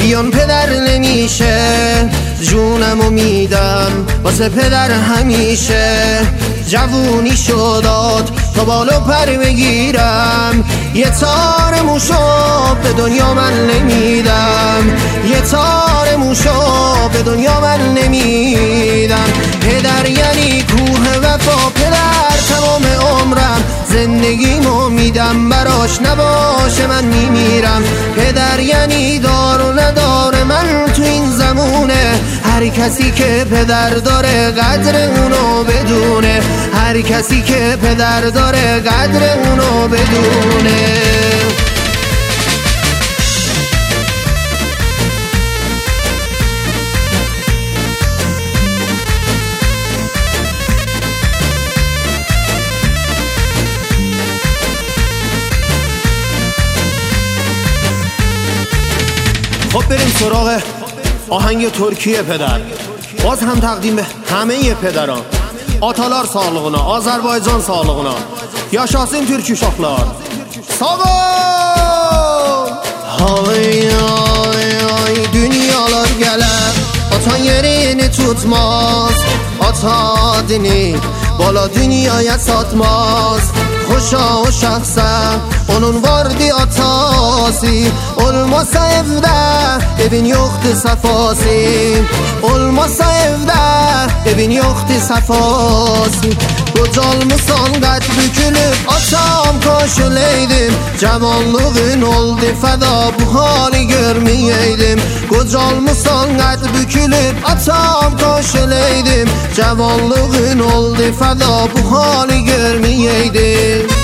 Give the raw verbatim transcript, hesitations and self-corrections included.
بیان پدر نمیشه، جونمو میدم واسه پدر همیشه. جوونی شداد تا بالو پر بگیرم، یه تار موشو به دنیا من نمیدم، یه تار موشو به دنیا من نمیدم. پدر یعنی کوه وفا، پدر تمام عمرم زندگیمو میدم براش، نباشه من میمیرم. پدر یعنی دار و ندار من تو این زمونه، هر کسی که پدر داره قدر اونو بدونه، هر کسی که پدر داره قدر اونو بدونه. خب بریم سراغ آهنگ ترکیه پدر. باز هم تقدیم به همه پدران. Atalar sağlığına, Azərbaycan sağlığına. Yaşasın Türk uşaqlar. Sağ ol! Ay ay ay dünyalar gələr, atan yerini tutmaz, ata adını bala dünyaya satmaz. Xoşa o şəxsə onun vardı atası, olmasa evdə evin yoxdur safası, olmasa evdə evin yoxdur safası. Qocalmısan qəd bükülüb atam koşuleydim, cavanlığın oldu fəda bu hali görməyeydim. Qocalmısan qəd bükülüb atam koşuleydim, cavanlığın oldu fəda bu hali görməyeydim.